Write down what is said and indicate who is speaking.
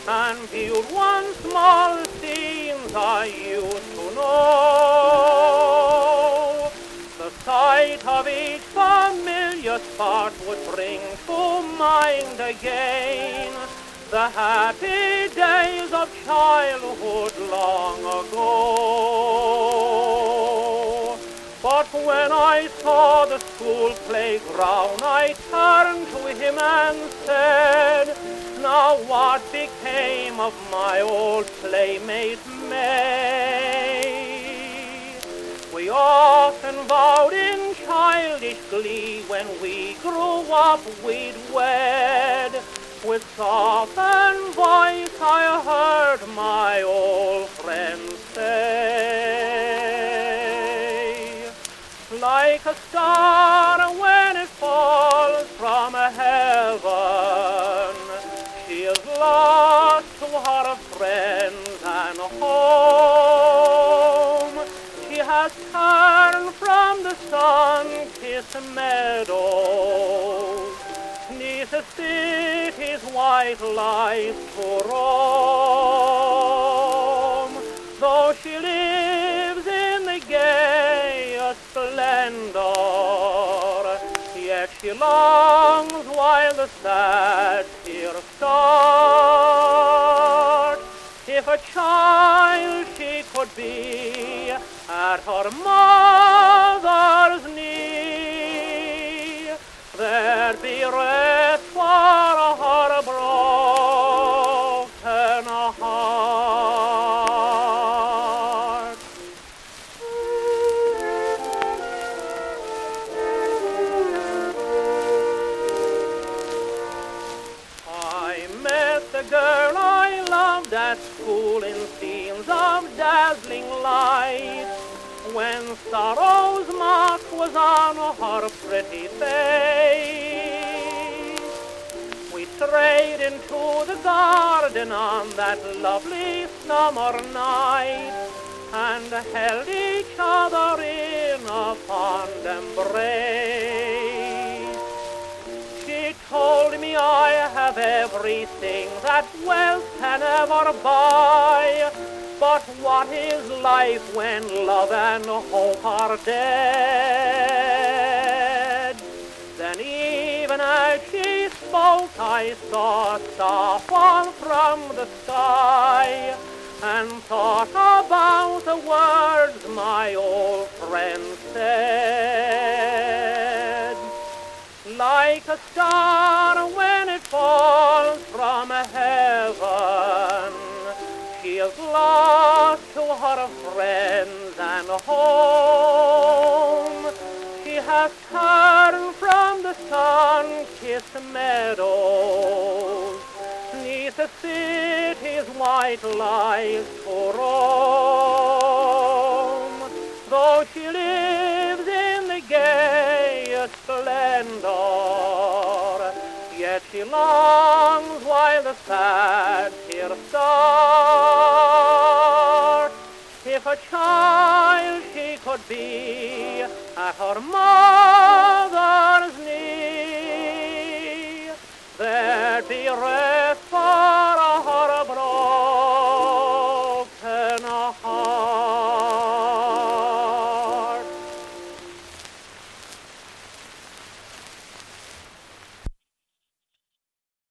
Speaker 1: and viewed one small scenes I used to know. The sight of each familiar spot would bring to mind again the happy days of childhood long ago. But when I saw the school playground, I turned to him and said, now what became of my old playmate May? We often vowed in childish glee when we grew up we'd wed. With softened voice I heard my old friend say, like a star when it falls from heaven, she is lost to her friends and home. She has turned from the sun-kissed meadows, 'neath the city's white lights to roam. Though she lives in the gayest splendor, yet she longs while the sad tears start. If a child she could be at her mother's knee, there'd be rest for her broken heart. I met the girl I loved at school in scenes of dazzling light, when sorrow's mark was on her pretty face. We strayed into the garden on that lovely summer night, and held each other in a fond embrace. She told me I have everything that wealth can ever buy, but what is life when love and hope are dead? Then even as she spoke, I saw a star fall from the sky, and thought about the words my old friend said. Like a star when it falls from heaven, she is lost to her friends and home. She has turned from the sun-kissed meadows, 'neath the city's white lights to roam. Though she lives in the gayest splendor, yet she longs while the sad tears start. If a child she could be at her mother's